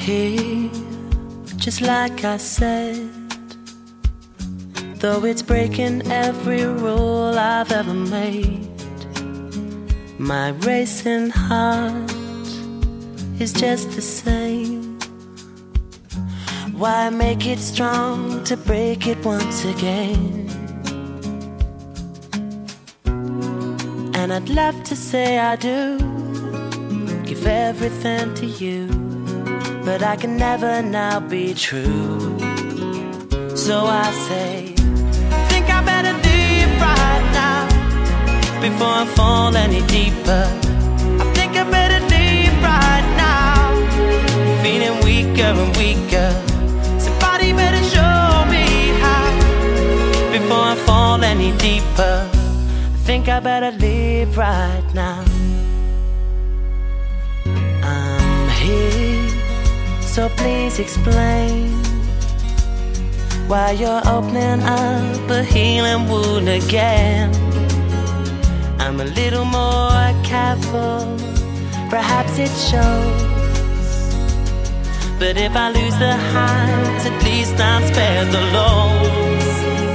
here, just like I said. Though it's breaking every rule I've ever made, my racing heart is just the same. Why make it strong to break it once again? And I'd love to say I do, give everything to you, but I can never now be true. So I say, I think I better leave right now before I fall any deeper. I think I better leave right now, feeling weaker and weaker. Somebody better show me how before I fall any deeper. I think I better leave right now. I'm here, so please explain why you're opening up a healing wound again. I'm a little more careful, perhaps it shows, but if I lose the highs, at least I'm spared the lows.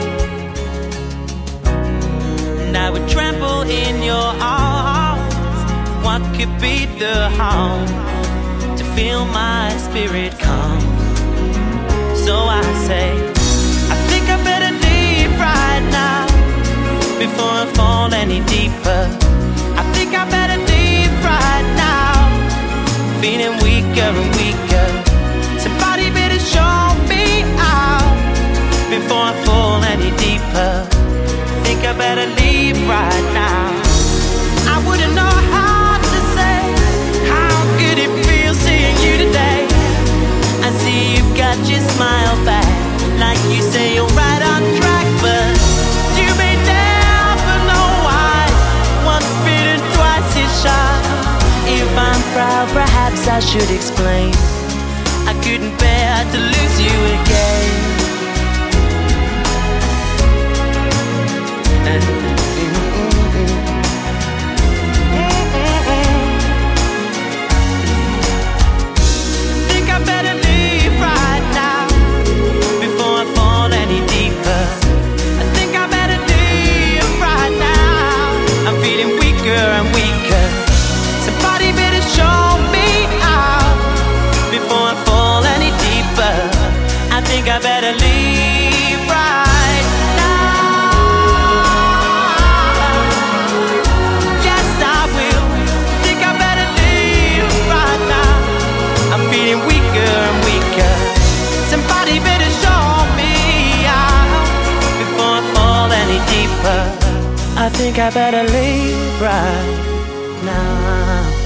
And I would trample in your arms. What could be the harm to feel my spirit calm? So I say, I think I better leave right now before I fall any deeper. I think I better leave right now, feeling weaker and weaker. Somebody better show me out before I fall any deeper. I think I better leave right now. I wouldn't know how to say how good it feels seeing you today. I see you've got your smile back, like you say you're right on track, but you may never know why. Once bitten, twice is shy. If I'm proud, perhaps I should explain. I couldn't bear to lose you again. Think I better leave right now before I fall any deeper. I think I better leave right now. I'm feeling weaker and weaker. Somebody better show me out before I fall any deeper. I think I better leave right now. Yes, I will. Think I better leave right now. I'm feeling weaker and weaker. Somebody better show me out before I fall any deeper. I think I better leave right now.